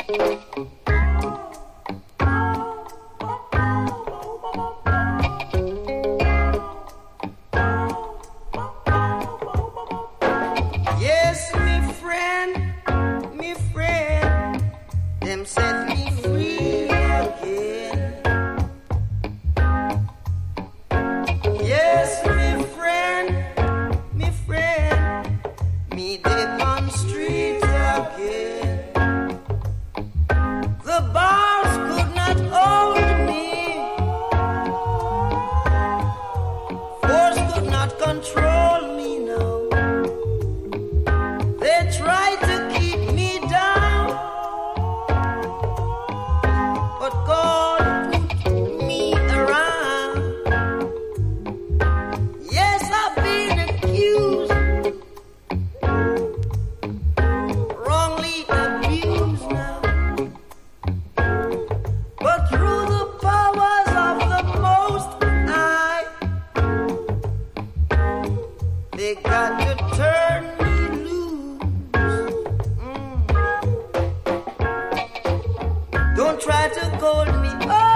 Yes, me friend, them set me free again. Yes, me friend, me dip on street again. The bars could not hold me, force could not control me now. They tried to keep me down, but God put me around. Yes, I've been accused, wrongly abused now, but through the powers of the Most High, they got to turn me loose. Don't try to hold me.